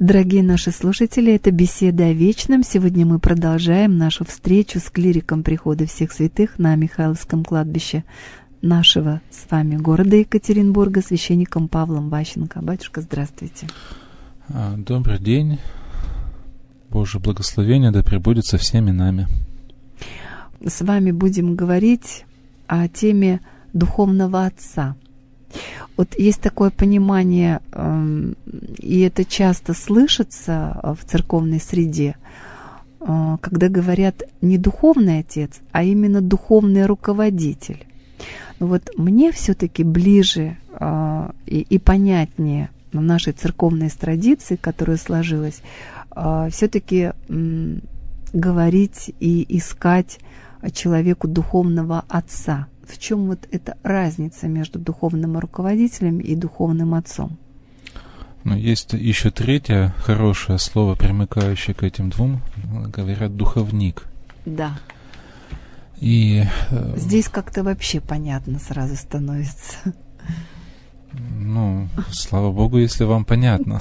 Дорогие наши слушатели, это «Беседа о вечном». Сегодня мы продолжаем нашу встречу с клириком Прихода Всех Святых на Михайловском кладбище нашего с вами города Екатеринбурга, священником Павлом Ващенко. Батюшка, здравствуйте. Добрый день. Божье благословение да пребудет со всеми нами. С вами будем говорить о теме духовного отца. Вот есть такое понимание, и это часто слышится в церковной среде, когда говорят не духовный отец, а именно духовный руководитель. Но вот мне все-таки ближе и понятнее в нашей церковной традиции, которая сложилась, все-таки говорить и искать человеку духовного отца. В чем вот эта разница между духовным руководителем и духовным отцом? Есть еще третье хорошее слово, примыкающее к этим двум, говорят духовник. Да. И здесь как-то вообще понятно сразу становится. Слава Богу, если вам понятно.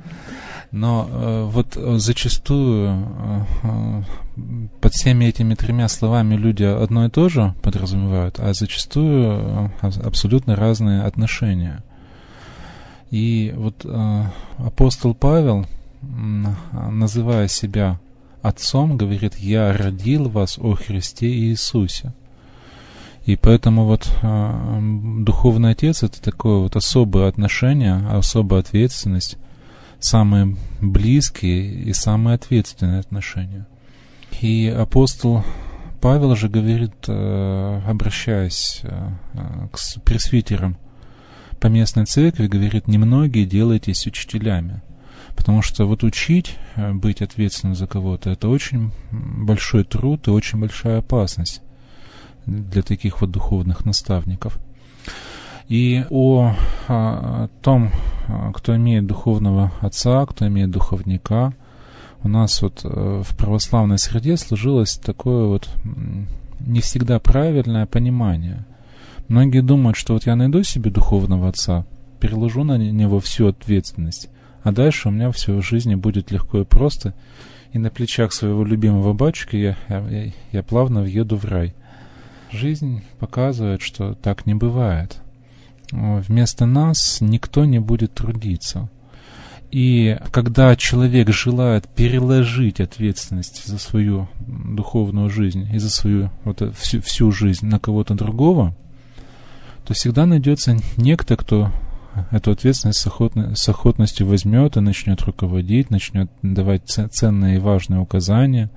Но вот зачастую под всеми этими тремя словами люди одно и то же подразумевают, а зачастую абсолютно разные отношения. И вот апостол Павел, называя себя отцом, говорит: «Я родил вас о Христе Иисусе». И поэтому вот духовный отец — это такое вот особое отношение, особая ответственность, самые близкие и самые ответственные отношения. И апостол Павел же говорит, обращаясь к пресвитерам по местной церкви, говорит: «Немногие делайтесь учителями». Потому что вот учить, быть ответственным за кого-то — это очень большой труд и очень большая опасность для таких вот духовных наставников. И о том, кто имеет духовного отца, кто имеет духовника, у нас вот в православной среде сложилось такое вот не всегда правильное понимание. Многие думают, что вот я найду себе духовного отца, переложу на него всю ответственность, а дальше у меня все в жизни будет легко и просто, и на плечах своего любимого батюшки я плавно въеду в рай. Жизнь показывает, что так не бывает. Вместо нас никто не будет трудиться. И когда человек желает переложить ответственность за свою духовную жизнь и за свою всю жизнь на кого-то другого, то всегда найдется некто, кто эту ответственность с охотностью возьмет и начнет руководить, начнет давать ценные и важные указания.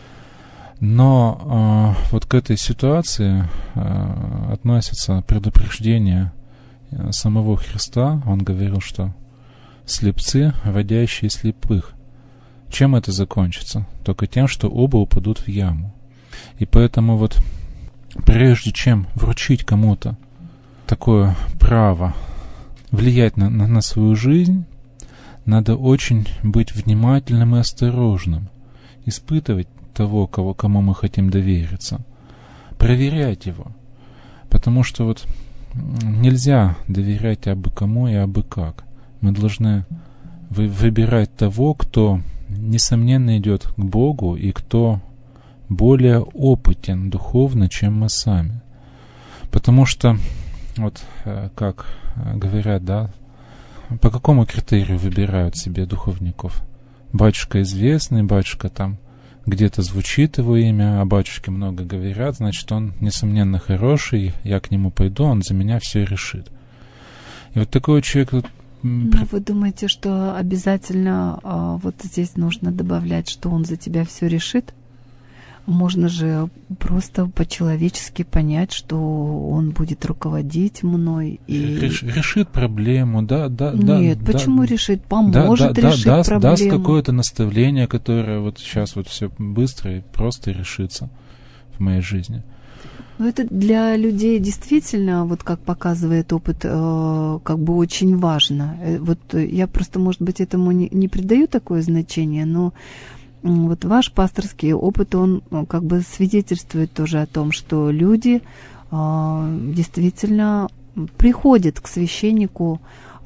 Но вот к этой ситуации относится предупреждение самого Христа. Он говорил, что слепцы, водящие слепых. Чем это закончится? Только тем, что оба упадут в яму. И поэтому вот прежде чем вручить кому-то такое право влиять на свою жизнь, надо очень быть внимательным и осторожным, испытывать того, кому мы хотим довериться, проверять его. Потому что вот нельзя доверять абы кому и абы как. Мы должны выбирать того, кто, несомненно, идет к Богу и кто более опытен духовно, чем мы сами. Потому что, вот как говорят, да, по какому критерию выбирают себе духовников? Батюшка известный, батюшка там где-то звучит его имя, о батюшке много говорят, значит, он, несомненно, хороший, я к нему пойду, он за меня все решит. И вот такой человек... Вы думаете, что обязательно вот здесь нужно добавлять, что он за тебя все решит? Можно же просто по-человечески понять, что он будет руководить мной. И... Решит проблему, да. Нет, почему решит? Поможет решить проблему. Даст какое-то наставление, которое вот сейчас вот все быстро и просто решится в моей жизни. Но это для людей действительно, вот как показывает опыт, как бы очень важно. Вот я просто, может быть, этому не придаю такое значение, но вот ваш пасторский опыт, он как бы свидетельствует тоже о том, что люди действительно приходят к священнику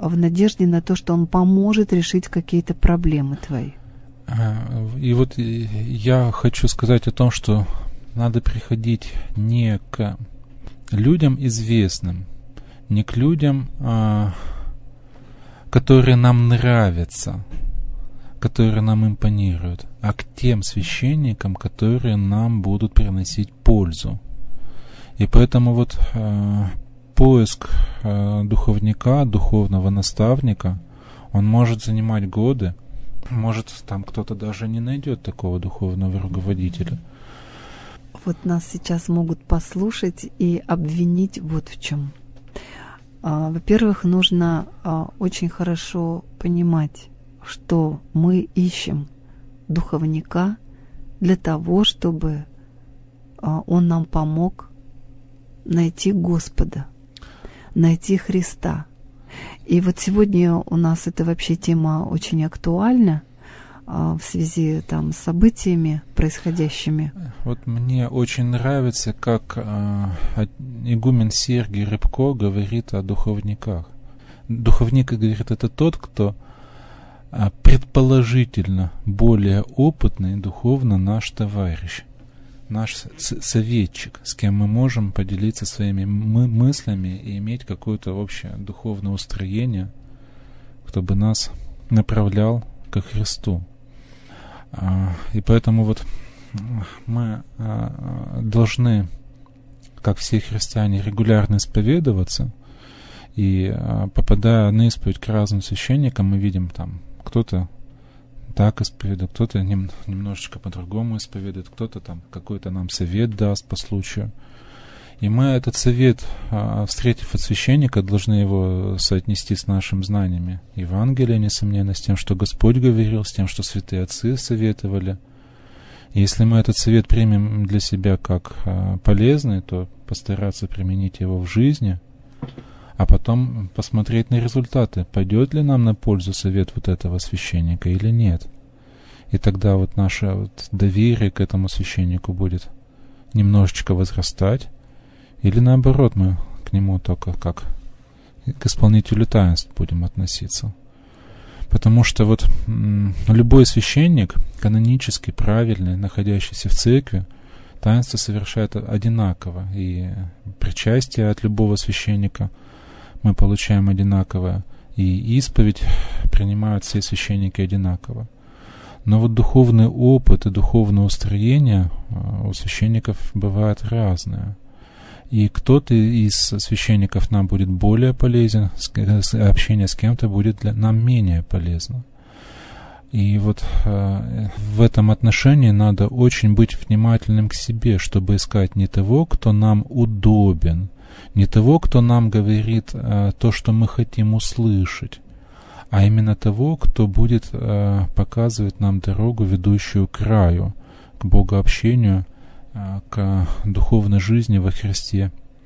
в надежде на то, что Он поможет решить какие-то проблемы твои. И вот я хочу сказать о том, что надо приходить не к людям известным, не к людям, которые нам нравятся, которые нам импонируют, а к тем священникам, которые нам будут приносить пользу. И поэтому вот поиск духовника, духовного наставника, он может занимать годы, может там кто-то даже не найдет такого духовного руководителя. Вот нас сейчас могут послушать и обвинить вот в чем. Во-первых, нужно очень хорошо понимать, что мы ищем духовника для того, чтобы он нам помог найти Господа, найти Христа. И вот сегодня у нас эта вообще тема очень актуальна в связи там, с событиями происходящими. Вот мне очень нравится, как игумен Сергий Рыбко говорит о духовниках. Духовник, говорит, это тот, кто предположительно более опытный духовно наш товарищ, наш советчик, с кем мы можем поделиться своими мыслями и иметь какое-то общее духовное устроение, кто бы нас направлял ко Христу. И поэтому вот мы должны, как все христиане, регулярно исповедоваться, и попадая на исповедь к разным священникам, мы видим там, кто-то так исповедует, кто-то немножечко по-другому исповедует, кто-то там какой-то нам совет даст по случаю. И мы этот совет, встретив от священника, должны его соотнести с нашими знаниями Евангелия, несомненно, с тем, что Господь говорил, с тем, что святые отцы советовали. И если мы этот совет примем для себя как полезный, то постараться применить его в жизни, а потом посмотреть на результаты, пойдет ли нам на пользу совет вот этого священника или нет. И тогда вот наше вот доверие к этому священнику будет немножечко возрастать, или наоборот, мы к нему только как к исполнителю таинств будем относиться. Потому что вот любой священник, канонически правильный, находящийся в церкви, таинство совершает одинаково. И причастие от любого священника мы получаем одинаково, и исповедь принимают все священники одинаково. Но вот духовный опыт и духовное устроение у священников бывает разное. И кто-то из священников нам будет более полезен, общение с кем-то будет для нам менее полезно. И вот в этом отношении надо очень быть внимательным к себе, чтобы искать не того, кто нам удобен, не того, кто нам говорит то, что мы хотим услышать, а именно того, кто будет показывать нам дорогу, ведущую к раю, к богообщению, к духовной жизни во Христе.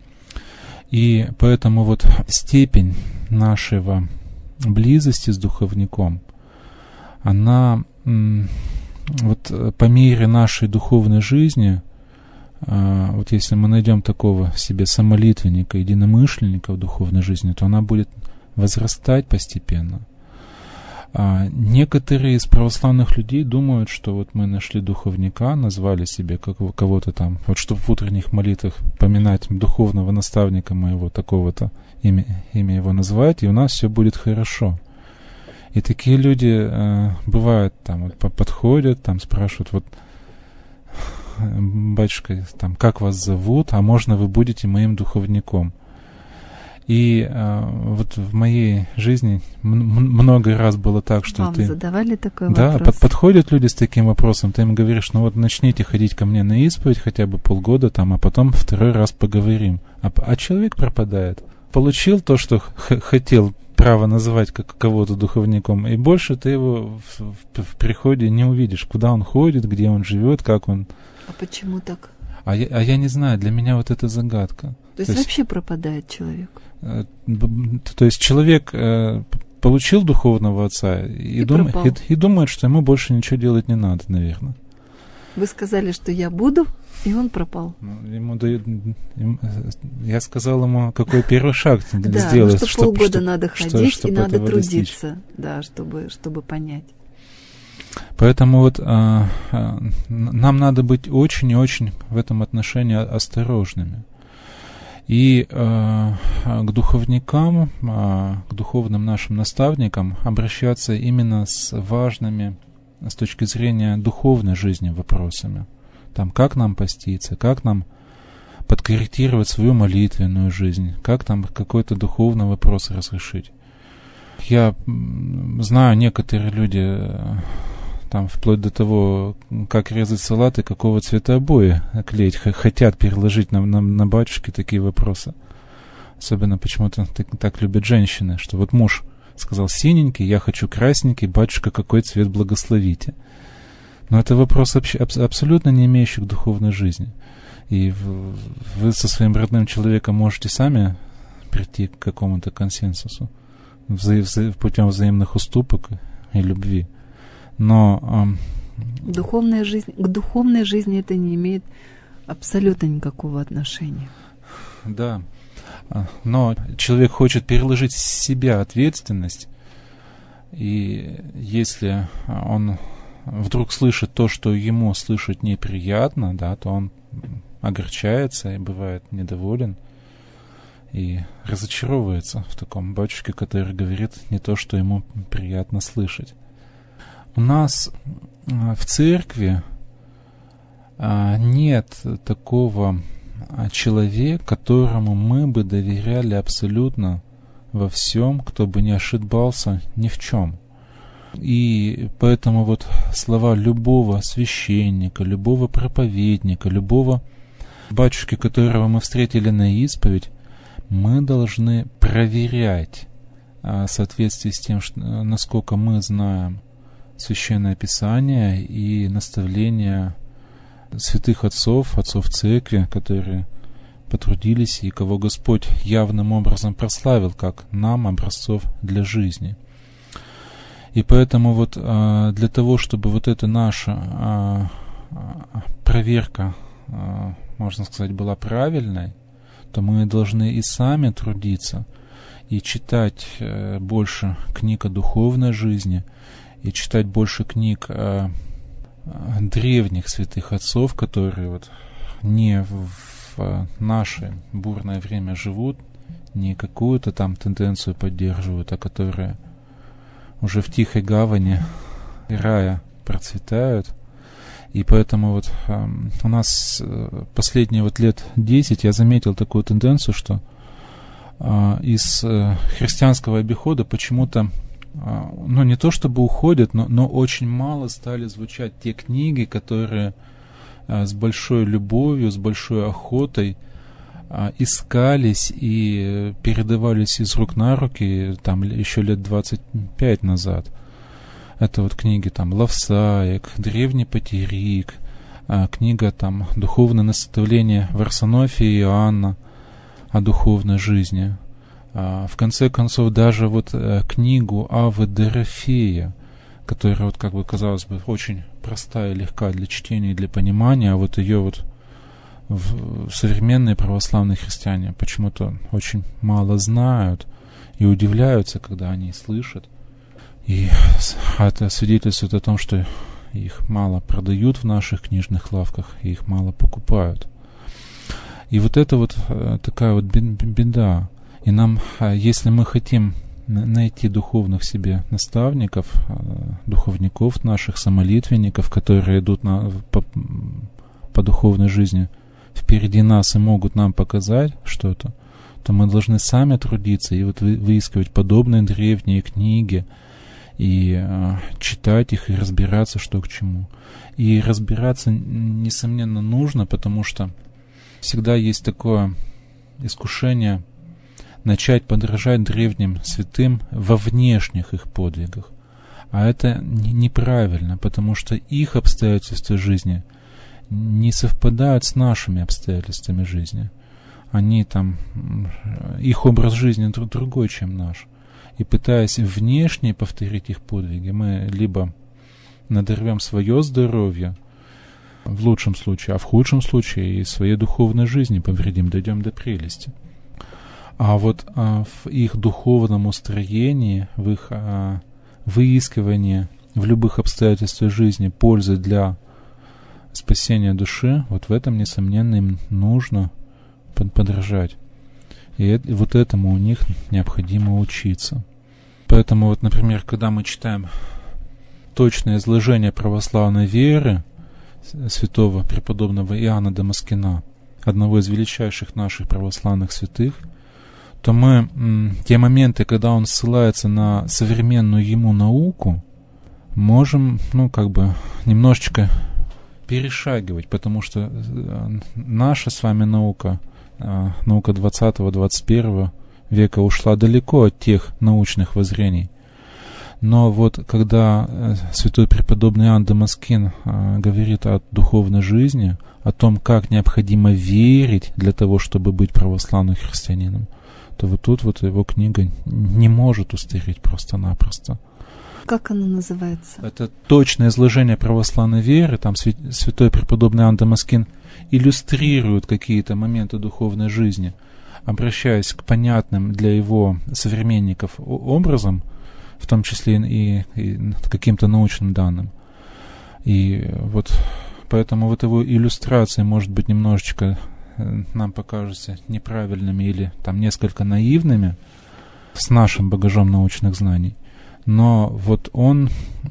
И поэтому вот степень нашего близости с духовником, она вот по мере нашей духовной жизни, вот если мы найдем такого в себе самолитвенника, единомышленника в духовной жизни, то она будет возрастать постепенно. Некоторые из православных людей думают, что вот мы нашли духовника, назвали себе кого-то там, вот чтобы в утренних молитвах поминать духовного наставника моего, такого-то, имя его называть, и у нас все будет хорошо. И такие люди бывают там, вот, подходят, там спрашивают, вот, батюшка, там, как вас зовут, а можно вы будете моим духовником? И вот в моей жизни много раз было так, что вам задавали такой да, вопрос? подходят люди с таким вопросом, ты им говоришь, ну вот начните ходить ко мне на исповедь хотя бы полгода, там, а потом второй раз поговорим. А человек пропадает. Получил то, что хотел, право называть кого-то духовником, и больше ты его в приходе не увидишь, куда он ходит, где он живет, как он... А почему так? А я не знаю, для меня вот это загадка. То есть вообще пропадает человек? То есть человек получил духовного отца и думает, что ему больше ничего делать не надо, наверное. Вы сказали, что я буду, и он пропал. Я сказал ему, какой первый шаг да, сделать. Что полгода надо ходить и надо трудиться, да, чтобы понять. Поэтому вот нам надо быть очень и очень в этом отношении осторожными. И к духовникам, к духовным нашим наставникам обращаться именно с важными, с точки зрения духовной жизни, вопросами. Там, как нам поститься, как нам подкорректировать свою молитвенную жизнь, как там какой-то духовный вопрос разрешить. Я знаю, некоторые люди там вплоть до того, как резать салат и какого цвета обои клеить, хотят переложить на батюшки такие вопросы. Особенно почему-то так любят женщины, что вот муж сказал синенький, я хочу красненький, батюшка, какой цвет благословите. Но это вопрос абсолютно не имеющий к духовной жизни. И вы со своим родным человеком можете сами прийти к какому-то консенсусу путем взаимных уступок и любви. Но к духовной жизни это не имеет абсолютно никакого отношения. Да. Но человек хочет переложить с себя ответственность, и если он вдруг слышит то, что ему слышать неприятно, да, то он огорчается и бывает недоволен и разочаровывается в таком батюшке, который говорит не то, что ему приятно слышать. У нас в церкви нет такого человека, которому мы бы доверяли абсолютно во всем, кто бы не ошибался ни в чем. И поэтому вот слова любого священника, любого проповедника, любого батюшки, которого мы встретили на исповедь, мы должны проверять в соответствии с тем, насколько мы знаем Священное Писание и наставления святых отцов церкви, которые потрудились и кого Господь явным образом прославил, как нам образцов для жизни. И поэтому вот для того, чтобы вот эта наша проверка, можно сказать, была правильной, то мы должны и сами трудиться, и читать больше книг о духовной жизни, и читать больше книг древних святых отцов, которые вот не в наше бурное время живут, не какую-то там тенденцию поддерживают, а которые уже в тихой гавани рая процветают. И поэтому вот у нас последние вот лет 10 я заметил такую тенденцию, что из христианского обихода почему-то не то чтобы уходят, но очень мало стали звучать те книги, которые с большой любовью, с большой охотой искались и передавались из рук на руки там еще лет 25 назад. Это вот книги там Лавсаек, Древний Патерик, книга там «Духовное наставление Варсонофия и Иоанна о духовной жизни». В конце концов, даже вот книгу Авы Дорофея, которая вот, как бы, казалось бы, очень простая и легка для чтения и для понимания, а вот ее вот современные православные христиане почему-то очень мало знают и удивляются, когда они слышат. И это свидетельствует о том, что их мало продают в наших книжных лавках, и их мало покупают. И вот это вот такая вот беда. И нам, если мы хотим найти духовных себе наставников, духовников наших, самолитвенников, которые идут по духовной жизни впереди нас и могут нам показать что-то, то мы должны сами трудиться и вот выискивать подобные древние книги и читать их и разбираться, что к чему. И разбираться, несомненно, нужно, потому что всегда есть такое искушение начать подражать древним святым во внешних их подвигах. А это неправильно, потому что их обстоятельства жизни не совпадают с нашими обстоятельствами жизни. Они там, их образ жизни другой, чем наш. И пытаясь внешне повторить их подвиги, мы либо надорвем свое здоровье, в лучшем случае, а в худшем случае и своей духовной жизни повредим, дойдем до прелести. А вот в их духовном устроении, в их выискивании в любых обстоятельствах жизни пользы для спасения души, вот в этом, несомненно, им нужно подражать. И вот этому у них необходимо учиться. Поэтому вот, например, когда мы читаем точное изложение православной веры святого преподобного Иоанна Дамаскина, одного из величайших наших православных святых, то мы те моменты, когда он ссылается на современную ему науку, можем, немножечко перешагивать, потому что наша с вами наука 20-21 века ушла далеко от тех научных воззрений. Но вот когда святой преподобный Иоанн Дамаскин говорит о духовной жизни, о том, как необходимо верить для того, чтобы быть православным христианином, то вот тут вот его книга не может устареть просто-напросто. Как она называется? Это точное изложение православной веры. Там святой преподобный Иоанн Дамаскин иллюстрирует какие-то моменты духовной жизни, обращаясь к понятным для его современников образом, в том числе и каким-то научным данным. И вот поэтому вот его иллюстрации, может быть, немножечко нам покажутся неправильными или там несколько наивными с нашим багажом научных знаний. Но вот он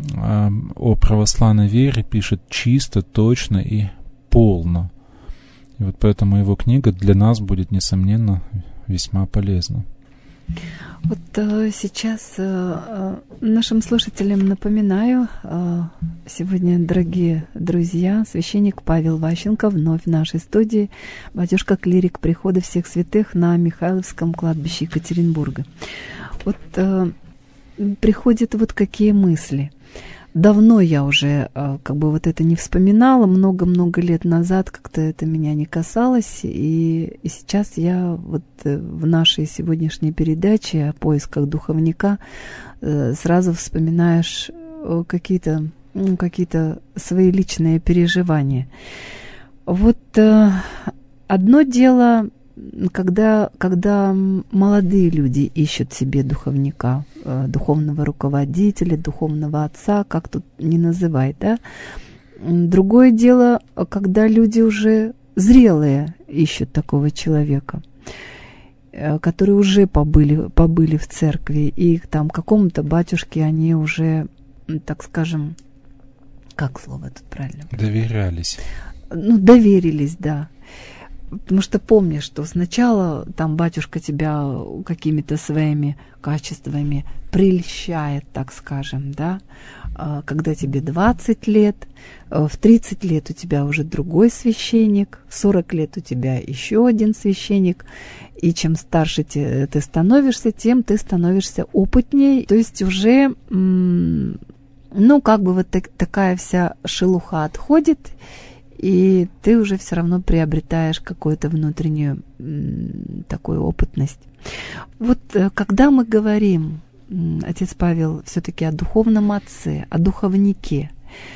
о православной вере пишет чисто, точно и полно. И вот поэтому его книга для нас будет, несомненно, весьма полезна. Вот сейчас нашим слушателям напоминаю, сегодня, дорогие друзья, священник Павел Ващенко вновь в нашей студии, батюшка-клирик Прихода Всех Святых на Михайловском кладбище Екатеринбурга. Вот приходят вот какие мысли. Давно я уже вот это не вспоминала, много-много лет назад как-то это меня не касалось, и сейчас я вот в нашей сегодняшней передаче о поисках духовника сразу вспоминаешь какие-то свои личные переживания. Вот одно дело, когда молодые люди ищут себе духовника, духовного руководителя, духовного отца, как тут ни называй, да. Другое дело, когда люди уже зрелые ищут такого человека, которые уже побыли в церкви, и там какому-то батюшке они уже, так скажем, как слово тут правильно? Доверялись. Доверились, да. Потому что помни, что сначала там батюшка тебя какими-то своими качествами прельщает, так скажем, да, когда тебе 20 лет, в 30 лет у тебя уже другой священник, в 40 лет у тебя еще один священник, и чем старше ты становишься, тем ты становишься опытнее, то есть уже, вот такая вся шелуха отходит, и ты уже все равно приобретаешь какую-то внутреннюю такую опытность. Вот когда мы говорим, отец Павел, все-таки о духовном отце, о духовнике,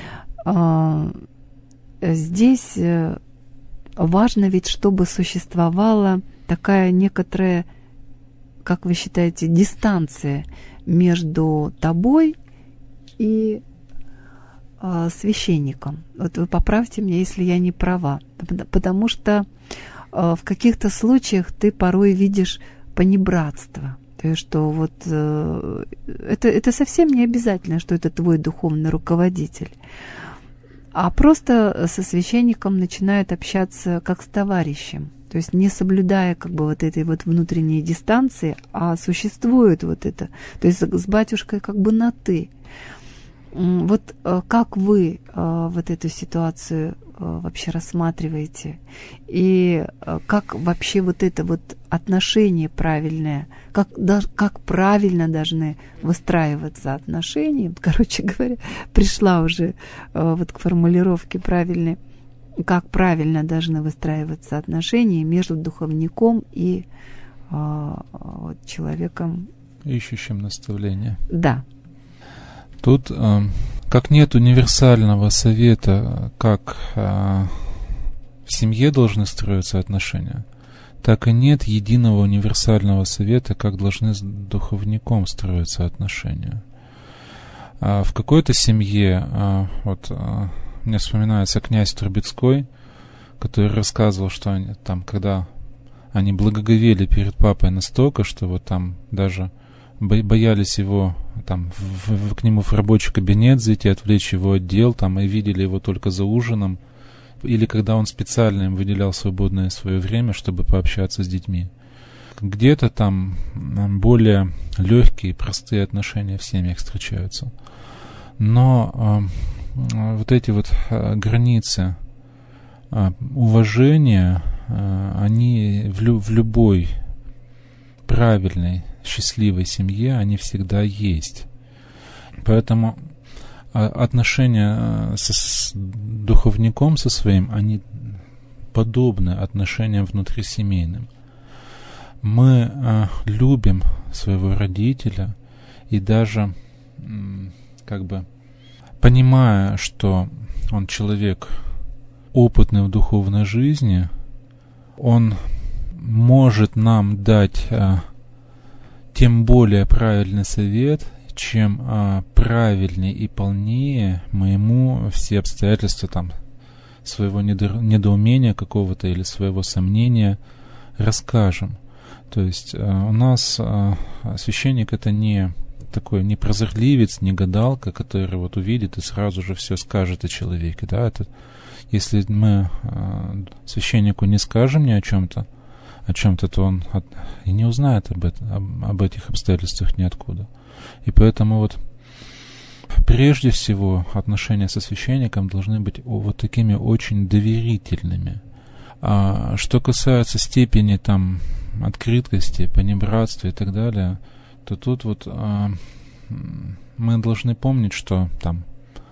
здесь важно ведь, чтобы существовала такая некоторая, как вы считаете, дистанция между тобой и священником. Вот вы поправьте меня, если я не права. Потому что в каких-то случаях ты порой видишь понебратство. То есть, что вот это совсем не обязательно, что это твой духовный руководитель. А просто со священником начинают общаться как с товарищем. То есть не соблюдая вот этой вот внутренней дистанции, а существует вот это. То есть с батюшкой на «ты». Вот как вы вот эту ситуацию вообще рассматриваете? И как вообще вот это вот отношение правильное, как правильно должны выстраиваться отношения? Короче говоря, пришла уже вот к формулировке правильной, как правильно должны выстраиваться отношения между духовником и человеком, ищущим наставления. Да. Тут как нет универсального совета, как в семье должны строиться отношения, так и нет единого универсального совета, как должны с духовником строиться отношения. В какой-то семье, мне вспоминается князь Трубецкой, который рассказывал, что они, там, когда они благоговели перед папой настолько, что вот там даже боялись его, там, к нему в рабочий кабинет зайти, отвлечь его от дел, там, и видели его только за ужином, или когда он специально им выделял свободное свое время, чтобы пообщаться с детьми. Где-то там более легкие, простые отношения в семьях встречаются. Но вот эти вот границы уважения, они в любой правильной, счастливой семье, они всегда есть. Поэтому отношения с духовником со своим, они подобны отношениям внутрисемейным. Мы любим своего родителя и даже как бы понимая, что он человек опытный в духовной жизни, он может нам дать тем более правильный совет, чем правильнее и полнее мы ему все обстоятельства там своего недоумения какого-то или своего сомнения расскажем. То есть у нас священник — это не такой не прозорливец, не гадалка, который вот увидит и сразу же все скажет о человеке. Да? Это, если мы священнику не скажем ни о чем-то, то он и не узнает об этих обстоятельствах ниоткуда. И поэтому вот прежде всего отношения со священником должны быть вот такими очень доверительными. А что касается степени там открытости, понебратства и так далее, то тут вот мы должны помнить, что там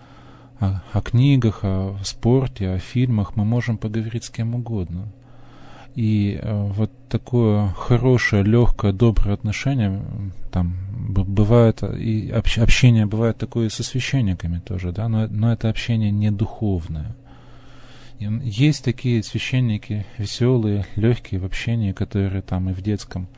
о книгах, о спорте, о фильмах мы можем поговорить с кем угодно. И вот такое хорошее, легкое, доброе отношение там бывает, и общение бывает такое и со священниками тоже, да, но это общение не духовное. И есть такие священники веселые, легкие в общении, которые там и в детском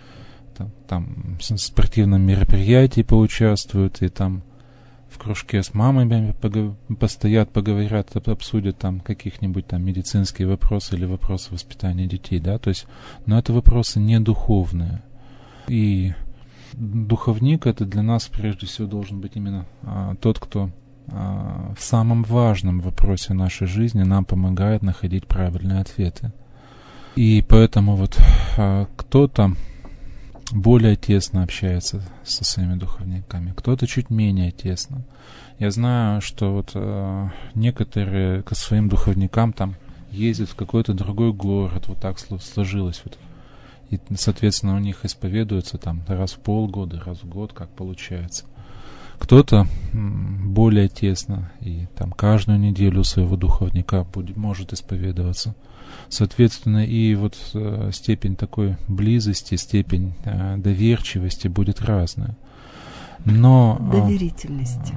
там спортивном мероприятии поучаствуют, и там в кружке с мамами постоят, поговорят, обсудят там каких-нибудь там медицинские вопросы или вопросы воспитания детей, да, то есть, но это вопросы не духовные. И духовник — это для нас прежде всего должен быть именно тот, кто в самом важном вопросе нашей жизни нам помогает находить правильные ответы. И поэтому вот кто-то более тесно общается со своими духовниками, кто-то чуть менее тесно. Я знаю, что вот некоторые к своим духовникам там ездят в какой-то другой город, вот так сложилось вот. И, соответственно, у них исповедуются там раз в полгода, раз в год, как получается. Кто-то более тесно и там каждую неделю у своего духовника может исповедоваться. Соответственно, и вот степень такой близости, степень доверчивости будет разная. Но доверительности.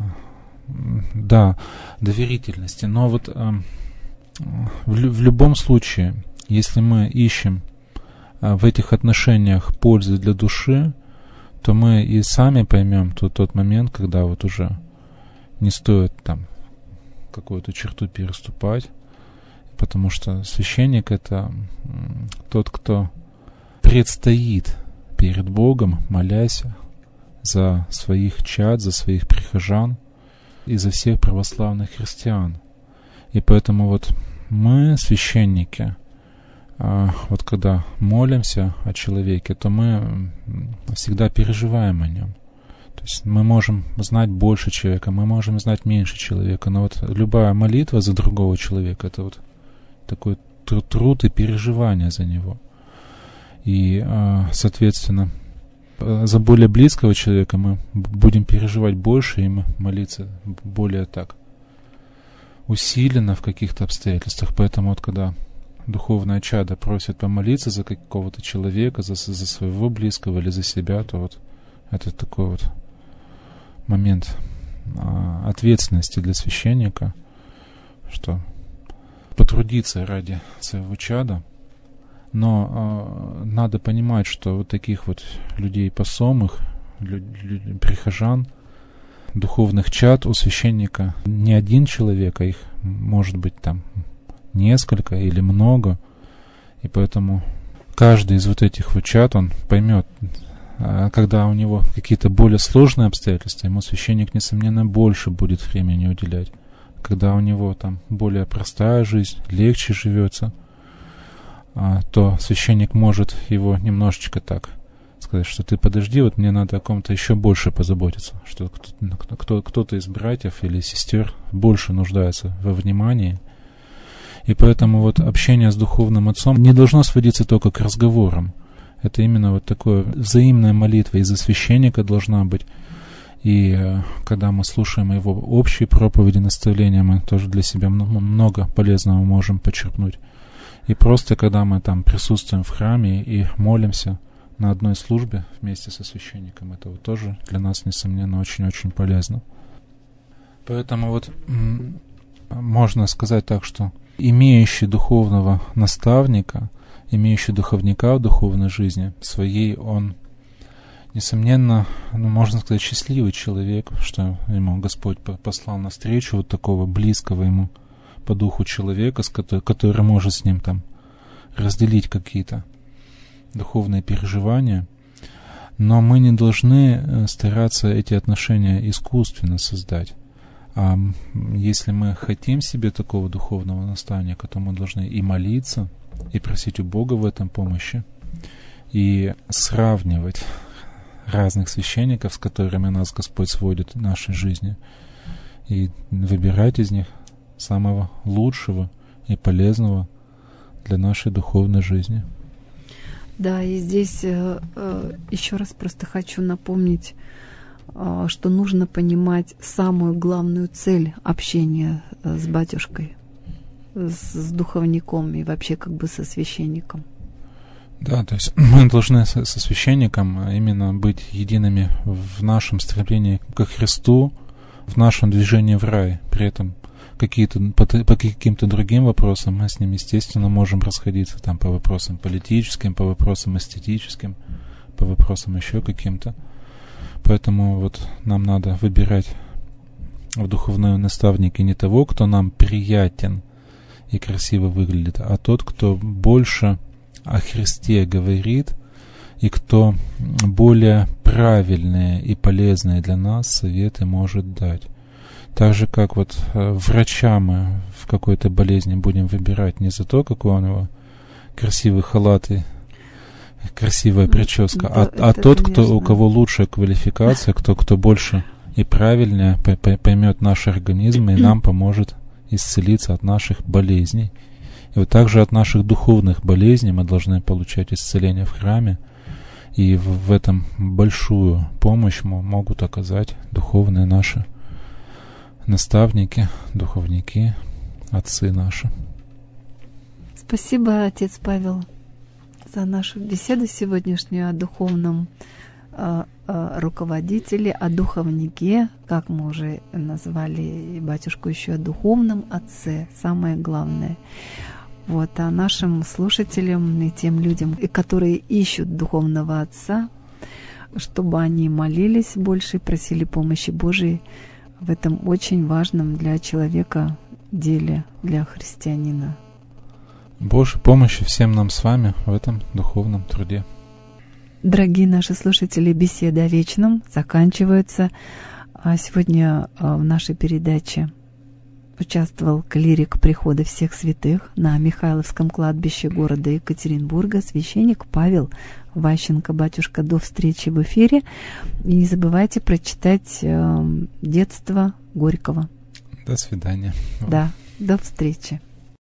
Да, доверительности. Но вот в любом случае, если мы ищем в этих отношениях пользу для души, то мы и сами поймем тот момент, когда вот уже не стоит там какую-то черту переступать, потому что священник — это тот, кто предстоит перед Богом, молясь за своих чад, за своих прихожан и за всех православных христиан. И поэтому вот мы, священники, вот когда молимся о человеке, то мы всегда переживаем о нем. То есть мы можем знать больше человека, мы можем знать меньше человека, но вот любая молитва за другого человека — это вот такой труд и переживание за него. И, соответственно, за более близкого человека мы будем переживать больше и молиться более так усиленно в каких-то обстоятельствах. Поэтому вот когда духовное чадо просит помолиться за какого-то человека, за своего близкого или за себя, то вот это такой вот момент ответственности для священника, что потрудиться ради своего чада. Но надо понимать, что вот таких вот людей посомых, прихожан, духовных чад у священника не один человек, а их может быть там несколько или много. И поэтому каждый из вот этих вот чад, он поймет, когда у него какие-то более сложные обстоятельства, ему священник, несомненно, больше будет времени уделять. Когда у него там более простая жизнь, легче живется, то священник может его немножечко так сказать, что ты подожди, вот мне надо о ком-то еще больше позаботиться, что кто-то из братьев или сестер больше нуждается во внимании. И поэтому вот общение с духовным отцом не должно сводиться только к разговорам. Это именно вот такое взаимная молитва и за священника должна быть. И когда мы слушаем его общие проповеди, наставления, мы тоже для себя много полезного можем почерпнуть. И просто когда мы там присутствуем в храме и молимся на одной службе вместе со священником, это вот тоже для нас, несомненно, очень-очень полезно. Поэтому вот можно сказать так, что имеющий духовного наставника, имеющий духовника в духовной жизни своей, он, несомненно, можно сказать, счастливый человек, что ему Господь послал навстречу вот такого близкого ему по духу человека, который может с ним там разделить какие-то духовные переживания. Но мы не должны стараться эти отношения искусственно создать. А если мы хотим себе такого духовного наставника, то мы должны и молиться, и просить у Бога в этом помощи, и сравнивать разных священников, с которыми нас Господь сводит в нашей жизни, и выбирать из них самого лучшего и полезного для нашей духовной жизни. Да, и здесь еще раз просто хочу напомнить, что нужно понимать самую главную цель общения с батюшкой, с духовником и вообще как бы со священником. Да, то есть мы должны со священником именно быть едиными в нашем стремлении ко Христу, в нашем движении в рай. При этом по каким-то другим вопросам мы с ним, естественно, можем расходиться там по вопросам политическим, по вопросам эстетическим, по вопросам еще каким-то. Поэтому вот нам надо выбирать в духовном наставнике не того, кто нам приятен и красиво выглядит, а тот, кто больше о Христе говорит и кто более правильные и полезные для нас советы может дать. Так же, как вот врача мы в какой-то болезни будем выбирать не за то, какой у него красивый халат и красивая прическа, а тот, у кого лучшая квалификация, кто больше и правильнее поймет наш организм и нам поможет исцелиться от наших болезней. И вот также от наших духовных болезней мы должны получать исцеление в храме, и в этом большую помощь могут оказать духовные наши наставники, духовники, отцы наши. Спасибо, отец Павел, за нашу беседу сегодняшнюю о духовном руководителе, о духовнике, как мы уже назвали батюшку, еще о духовном отце, самое главное. Вот, а нашим слушателям и тем людям, которые ищут духовного отца, чтобы они молились больше, просили помощи Божией в этом очень важном для человека деле, для христианина. Божьей помощи всем нам с вами в этом духовном труде. Дорогие наши слушатели, беседы о вечном заканчиваются. Сегодня в нашей передаче участвовал клирик прихода всех святых на Михайловском кладбище города Екатеринбурга, священник Павел Ващенко. Батюшка, до встречи в эфире. И не забывайте прочитать «Детство Горького». До свидания. Да, до встречи.